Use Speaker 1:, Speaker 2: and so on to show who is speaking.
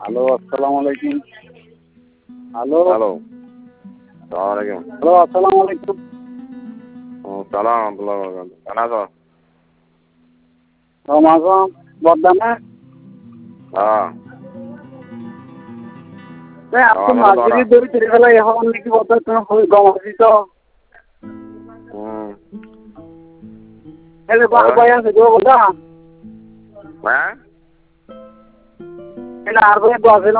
Speaker 1: Hello, আসসালামু আলাইকুম। Hello,
Speaker 2: hello, সালাম আলাইকুম।
Speaker 1: হ্যালো, আসসালামু আলাইকুম।
Speaker 2: সালাম আব্দুল্লাহ বরকাত। কেন আছো?
Speaker 1: রমাজন বর্ধমানে
Speaker 2: হ্যাঁ,
Speaker 1: আপনি
Speaker 2: আমারও তো
Speaker 1: মাঝিরি ধরে ফিরে গেলে এখন নাকি বর্ধমান তুমি গম আসিস
Speaker 2: হুম।
Speaker 1: এলে বাই আছে গো বলা
Speaker 2: হ্যাঁ?
Speaker 1: এলে আর বলে আছে